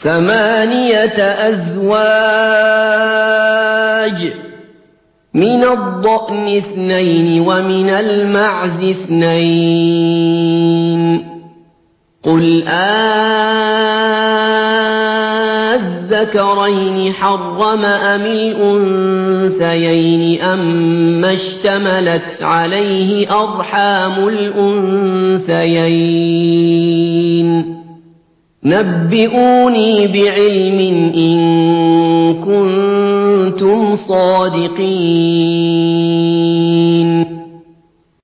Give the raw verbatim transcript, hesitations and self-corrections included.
ثَمَانِيَةَ أَزْوَاجٍ ۖ مِّنَ الضَّأْنِ اثْنَيْنِ وَمِنَ الْمَعْزِ اثْنَيْنِ ۗ قُلْ آلذَّكَرَيْنِ حَرَّمَ أَمِ الْأُنثَيَيْنِ أَمَّا اشْتَمَلَتْ عَلَيْهِ أَرْحَامُ الْأُنثَيَيْنِ ۖ نَبِّئُونِي بِعِلْمٍ إِن كُنتُمْ صَادِقِينَ